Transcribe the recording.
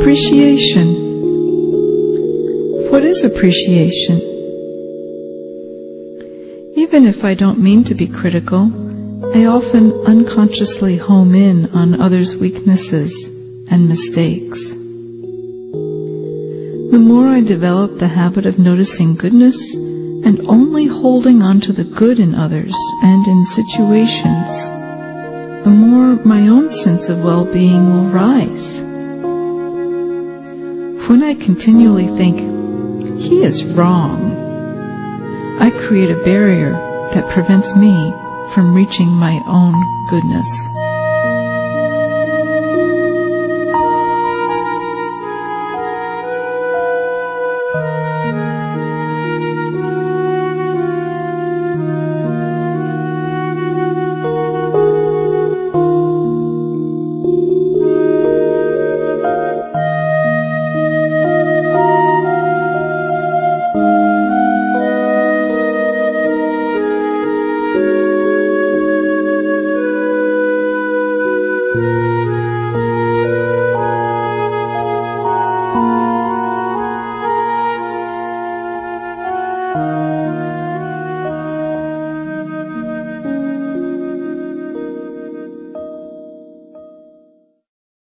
Appreciation. What is appreciation? Even if I don't mean to be critical, I often unconsciously home in on others' weaknesses and mistakes. The more I develop the habit of noticing goodness and only holding on to the good in others and in situations, the more my own sense of well-being will rise. When I continually think, "He is wrong," I create a barrier that prevents me from reaching my own goodness.